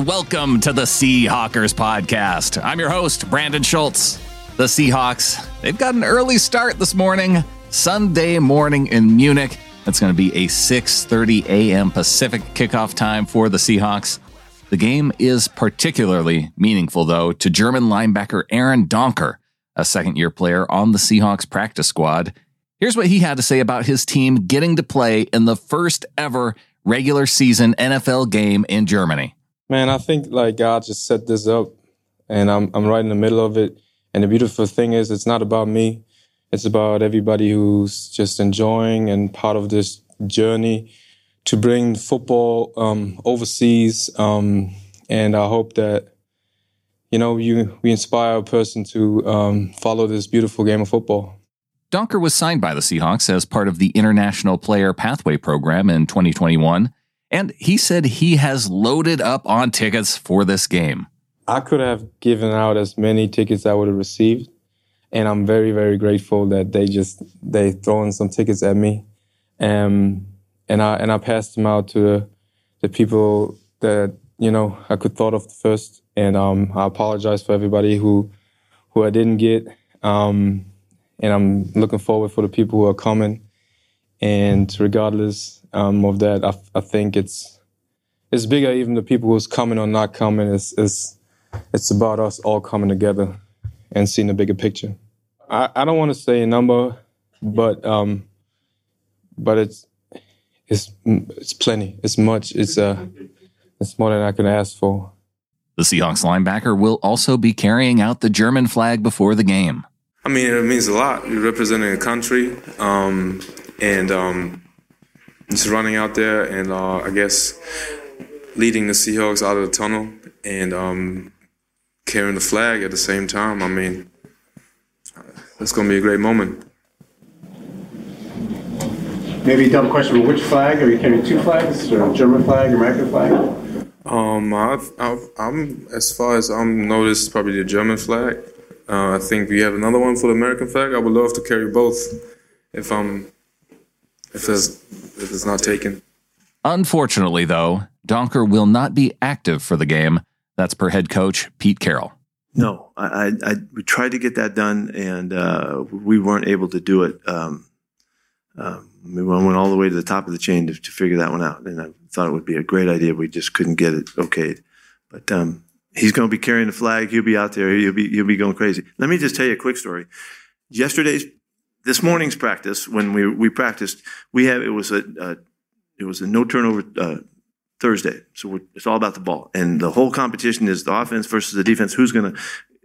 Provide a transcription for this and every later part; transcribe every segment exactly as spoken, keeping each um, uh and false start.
and welcome to the Seahawkers podcast. I'm your host, Brandon Schultz. The Seahawks, they've got an early start this morning, Sunday morning in Munich. It's going to be a six thirty a.m. Pacific kickoff time for the Seahawks. The game is particularly meaningful, though, to German linebacker Aaron Donker, a second-year player on the Seahawks practice squad. Here's what he had to say about his team getting to play in the first ever regular season N F L game in Germany. Man, I think like God just set this up, and I'm I'm right in the middle of it. And the beautiful thing is, it's not about me. It's about everybody who's just enjoying and part of this journey to bring football um, overseas. Um, and I hope that, you know, you we inspire a person to um, follow this beautiful game of football. Donker was signed by the Seahawks as part of the International Player Pathway Program in twenty twenty-one, and he said he has loaded up on tickets for this game. I could have given out as many tickets I would have received, and I'm very, very grateful that they just they throwing some tickets at me, um, and I and I passed them out to the, the people that you know I could thought of first, and um, I apologize for everybody who who I didn't get. Um, And I'm looking forward for the people who are coming. And regardless um, of that, I, I think it's it's bigger. Even the people who's coming or not coming, it's it's it's about us all coming together and seeing the bigger picture. I, I don't want to say a number, but um, but it's it's it's plenty. It's much. It's uh it's more than I can ask for. The Seahawks linebacker will also be carrying out the German flag before the game. I mean, it means a lot. You're representing a country, um, and um, just running out there and uh, I guess leading the Seahawks out of the tunnel and um, carrying the flag at the same time. I mean, it's going to be a great moment. Maybe a dumb question, but which flag? Are you carrying two flags, or a German flag, American flag? Um, I've, I've, I'm as far as I'm noticed, probably the German flag. Uh, I think we have another one for the American flag. I would love to carry both if I'm if it's if it's not taken. Unfortunately, though, Donker will not be active for the game. That's per head coach Pete Carroll. No, I, I, I we tried to get that done, and uh, we weren't able to do it. Um, um, we went all the way to the top of the chain to, to figure that one out, and I thought it would be a great idea. We just couldn't get it okayed, but. Um, He's going to be carrying the flag. He'll be out there. He'll be he'll be going crazy. Let me just tell you a quick story. Yesterday's, this morning's practice, when we we practiced, we have it was a uh, it was a no turnover uh, Thursday. So we're, it's all about the ball, and the whole competition is the offense versus the defense. Who's going to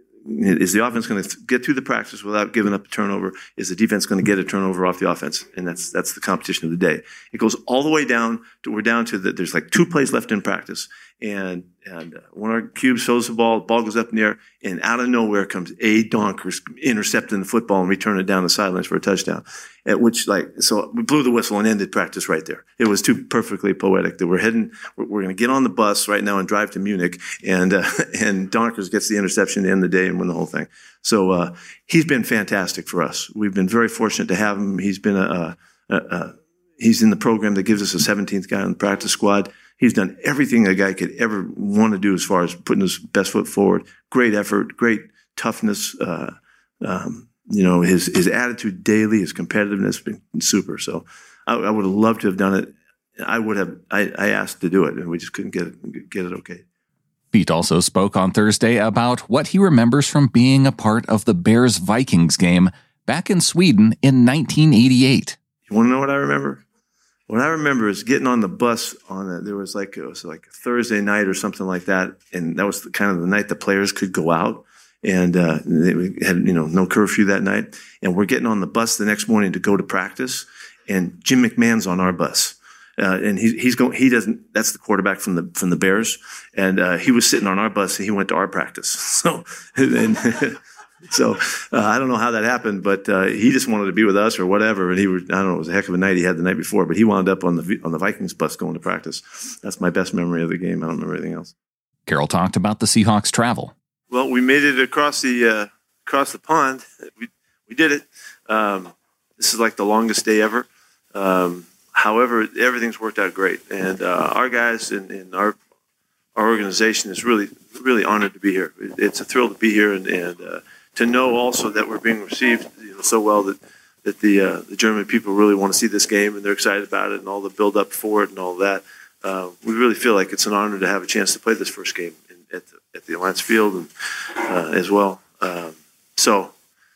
is the offense going to get through the practice without giving up a turnover? Is the defense going to get a turnover off the offense? And that's that's the competition of the day. It goes all the way down to we're down to the, there's like two plays left in practice. And and uh, one of our cubes throws the ball, the ball goes up in the air, and out of nowhere comes a Donker intercepting the football and returning it down the sidelines for a touchdown. At which, like, so we blew the whistle and ended practice right there. It was too perfectly poetic that we're heading, we're, we're going to get on the bus right now and drive to Munich, and uh, and Donkers gets the interception to end the day and win the whole thing. So uh, he's been fantastic for us. We've been very fortunate to have him. He's been a, a, a, a he's in the program that gives us a seventeenth guy on the practice squad. He's done everything a guy could ever want to do as far as putting his best foot forward. Great effort, great toughness. Uh, um, you know, his his attitude daily, his competitiveness has been super. So I, I would have loved to have done it. I would have. I, I asked to do it, and we just couldn't get it get it okay. Pete also spoke on Thursday about what he remembers from being a part of the Bears-Vikings game back in Sweden in nineteen eighty-eight. You want to know what I remember? What I remember is getting on the bus on a, there was like, it was like a Thursday night or something like that. And that was the, kind of the night the players could go out, and, uh, they had, you know, no curfew that night. And we're getting on the bus the next morning to go to practice, and Jim McMahon's on our bus. Uh, and he, he's going, he doesn't, that's the quarterback from the, from the Bears. And, uh, he was sitting on our bus and he went to our practice. So, and, So uh, I don't know how that happened, but uh, he just wanted to be with us or whatever. And he was, I don't know, it was a heck of a night he had the night before, but he wound up on the on the Vikings bus going to practice. That's my best memory of the game. I don't remember anything else. Carroll talked about the Seahawks' travel. Well, we made it across the uh, across the pond. We we did it. Um, this is like the longest day ever. Um, however, everything's worked out great, and uh, our guys and, and our our organization is really, really honored to be here. It's a thrill to be here, and, and uh, to know also that we're being received, you know, so well that that the uh, the German people really want to see this game and they're excited about it and all the build up for it and all that. Uh, we really feel like it's an honor to have a chance to play this first game in, at the, at the Alliance Field and uh, as well. Um, so.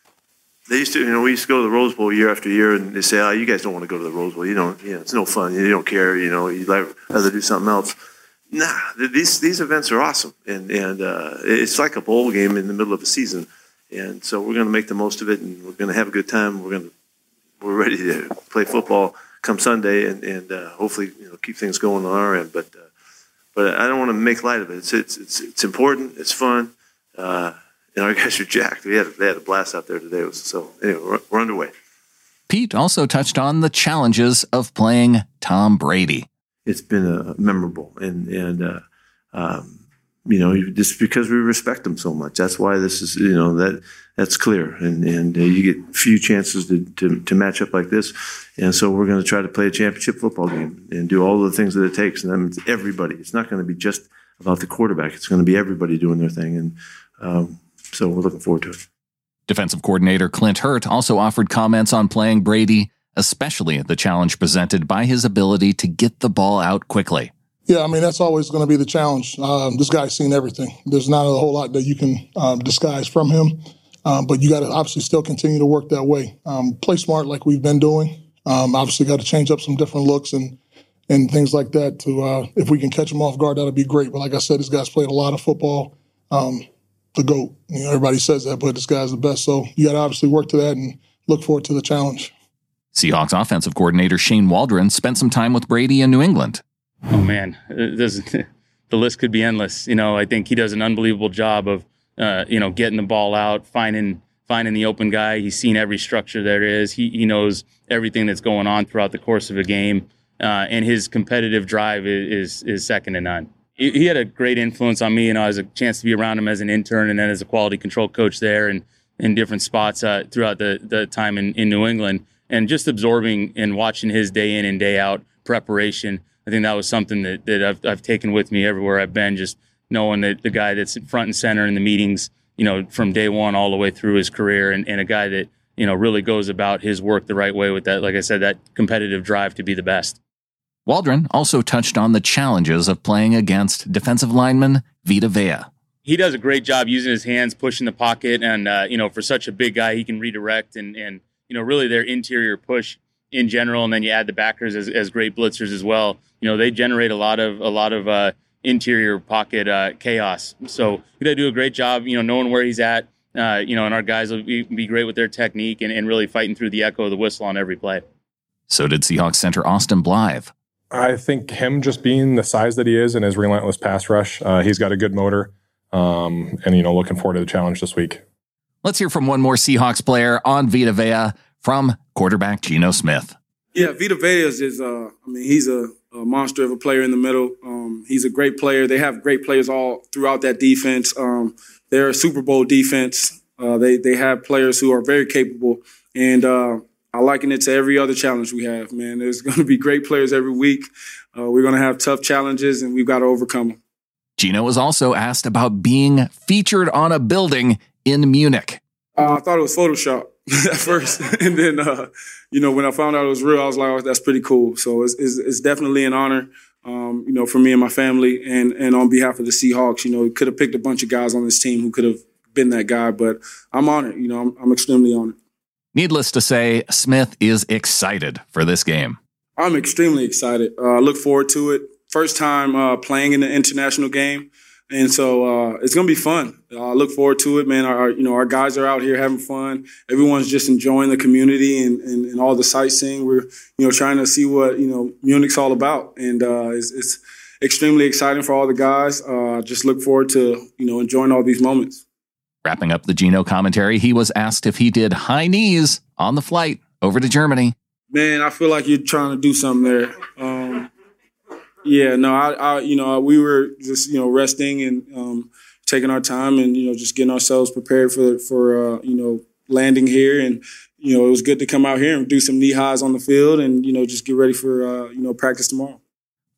They used to, you know, we used to go to the Rose Bowl year after year, and they say, "Oh, you guys don't want to go to the Rose Bowl. You don't, you know, it's no fun. You don't care. You know, you'd rather do something else." Nah, these these events are awesome, and and uh, it's like a bowl game in the middle of a season, and so we're going to make the most of it, and we're going to have a good time. We're going to we're ready to play football come Sunday, and and uh, hopefully, you know, keep things going on our end. But uh, but I don't want to make light of it. It's it's it's, it's important. It's fun. Uh, And our guys are jacked. We had, they had a blast out there today. So anyway, we're, we're underway. Pete also touched on the challenges of playing Tom Brady. It's been uh, memorable, and and uh, um, you know, just because we respect him so much. That's why this is, you know, that that's clear, and and uh, you get few chances to, to to match up like this, and so we're going to try to play a championship football game and do all the things that it takes. And that means everybody. It's not going to be just about the quarterback. It's going to be everybody doing their thing, and um, so we're looking forward to it. Defensive coordinator Clint Hurt also offered comments on playing Brady, especially the challenge presented by his ability to get the ball out quickly. Yeah, I mean, that's always going to be the challenge. Um, this guy's seen everything. There's not a whole lot that you can um, disguise from him, um, but you got to obviously still continue to work that way. Um, play smart like we've been doing. Um, obviously got to change up some different looks and and things like that. To uh, if we can catch him off guard, that'll be great. But like I said, this guy's played a lot of football. Um, the GOAT. You know, everybody says that, but this guy's the best. So you got to obviously work to that and look forward to the challenge. Seahawks offensive coordinator Shane Waldron spent some time with Brady in New England. Oh, man, this, the list could be endless. You know, I think he does an unbelievable job of, uh, you know, getting the ball out, finding finding the open guy. He's seen every structure there is. He, he knows everything that's going on throughout the course of a game, uh, and his competitive drive is, is, is second to none. He had a great influence on me, and I had a chance to be around him as an intern and then as a quality control coach there and in different spots uh, throughout the, the time in, in New England. And just absorbing and watching his day in and day out preparation, I think that was something that, that I've, I've taken with me everywhere I've been, just knowing that the guy that's front and center in the meetings, you know, from day one all the way through his career, and, and a guy that, you know, really goes about his work the right way with that, like I said, that competitive drive to be the best. Waldron also touched on the challenges of playing against defensive lineman Vita Vea. He does a great job using his hands, pushing the pocket, and, uh, you know, for such a big guy, he can redirect and, and you know, really their interior push in general, and then you add the backers as, as great blitzers as well. You know, they generate a lot of a lot of uh, interior pocket uh, chaos. So he does do a great job, you know, knowing where he's at, uh, you know, and our guys will be, be great with their technique and, and really fighting through the echo of the whistle on every play. So did Seahawks center Austin Blythe. I think him just being the size that he is and his relentless pass rush, uh, he's got a good motor, um, and, you know, looking forward to the challenge this week. Let's hear from one more Seahawks player on Vita Vea, from quarterback Geno Smith. Yeah, Vita Vea is, is uh, I mean, he's a, a monster of a player in the middle. Um, he's a great player. They have great players all throughout that defense. Um, they're a Super Bowl defense. Uh, they, they have players who are very capable, and uh, I liken it to every other challenge we have, man. There's going to be great players every week. Uh, we're going to have tough challenges, and we've got to overcome them. Geno was also asked about being featured on a building in Munich. Uh, I thought it was Photoshop at first. And then, uh, you know, when I found out it was real, I was like, oh, that's pretty cool. So it's, it's, it's definitely an honor, um, you know, for me and my family. And, and on behalf of the Seahawks, you know, could have picked a bunch of guys on this team who could have been that guy. But I'm honored. You know, I'm, I'm extremely honored. Needless to say, Smith is excited for this game. I'm extremely excited. I uh, look forward to it. First time uh, playing in an international game. And so uh, it's going to be fun. I uh, look forward to it, man. Our, you know, our guys are out here having fun. Everyone's just enjoying the community and, and, and all the sightseeing. We're, you know, trying to see what, you know, Munich's all about. And uh, it's, it's extremely exciting for all the guys. Uh, just look forward to, you know, enjoying all these moments. Wrapping up the Geno commentary, he was asked if he did high knees on the flight over to Germany. Man, I feel like you're trying to do something there. Um, yeah, no, I, I, you know, we were just, you know, resting and um, taking our time and, you know, just getting ourselves prepared for, for uh, you know, landing here. And, you know, it was good to come out here and do some knee highs on the field and, you know, just get ready for, uh, you know, practice tomorrow.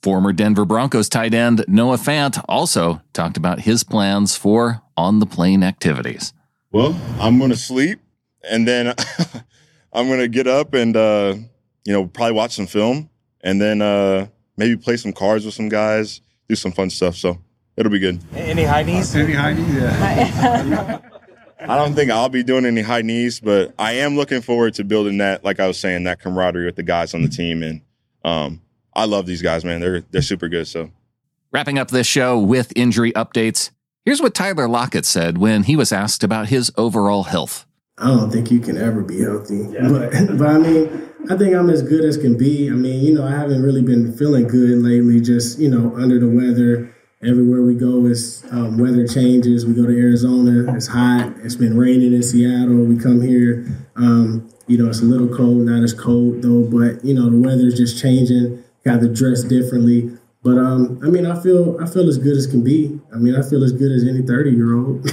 Former Denver Broncos tight end Noah Fant also talked about his plans for on-the-plane activities. Well, I'm going to sleep, and then I'm going to get up and, uh, you know, probably watch some film, and then uh, maybe play some cards with some guys, do some fun stuff. So it'll be good. Any high knees? Any high knees? Yeah. I don't think I'll be doing any high knees, but I am looking forward to building that, like I was saying, that camaraderie with the guys on the team. And um, I love these guys, man. They're they're super good. So, wrapping up this show with injury updates, here's what Tyler Lockett said when he was asked about his overall health. I don't think you can ever be healthy, yeah. but but I mean, I think I'm as good as can be. I mean, you know, I haven't really been feeling good lately. Just you know, under the weather. Everywhere we go is um, weather changes. We go to Arizona, it's hot. It's been raining in Seattle. We come here, um, you know, it's a little cold, not as cold though, but you know, the weather's just changing. Got to dress differently. But um, I mean, I feel I feel as good as can be. I mean, I feel as good as any thirty-year-old.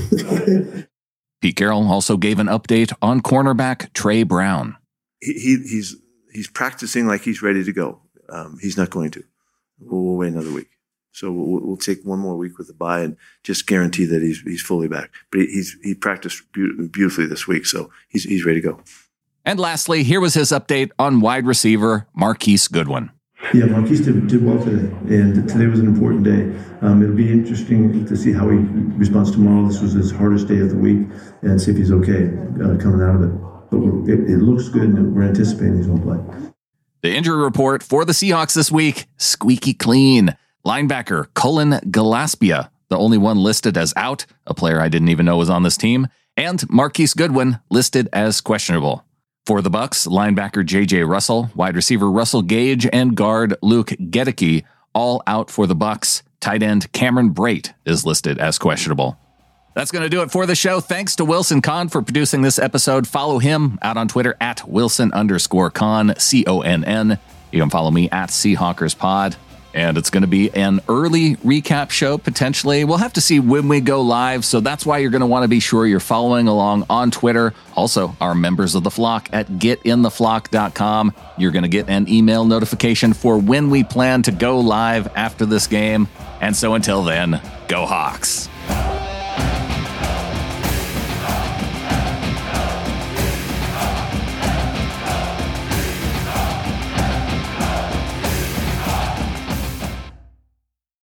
Pete Carroll also gave an update on cornerback Trey Brown. He, he he's he's practicing like he's ready to go. Um, he's not going to. We'll, we'll wait another week. So we'll, we'll take one more week with the bye and just guarantee that he's he's fully back. But he, he's he practiced be- beautifully this week, so he's he's ready to go. And lastly, here was his update on wide receiver Marquise Goodwin. Yeah, Marquise did, did well today, and today was an important day. Um, it'll be interesting to see how he responds tomorrow. This was his hardest day of the week, and see if he's okay uh, coming out of it. But we're, it, it looks good, and we're anticipating he's going to play. The injury report for the Seahawks this week, squeaky clean. Linebacker Cullen Gillespie, the only one listed as out, a player I didn't even know was on this team, and Marquise Goodwin listed as questionable. For the Bucs, linebacker J J Russell, wide receiver Russell Gage, and guard Luke Gedeke, all out for the Bucs. Tight end Cameron Brate is listed as questionable. That's going to do it for the show. Thanks to Wilson Conn for producing this episode. Follow him out on Twitter at Wilson underscore Conn, C O N N. You can follow me at Seahawkers Pod. And it's going to be an early recap show, potentially. We'll have to see when we go live, so that's why you're going to want to be sure you're following along on Twitter. Also, our members of the flock at get in the flock dot com. You're going to get an email notification for when we plan to go live after this game. And so until then, go Hawks.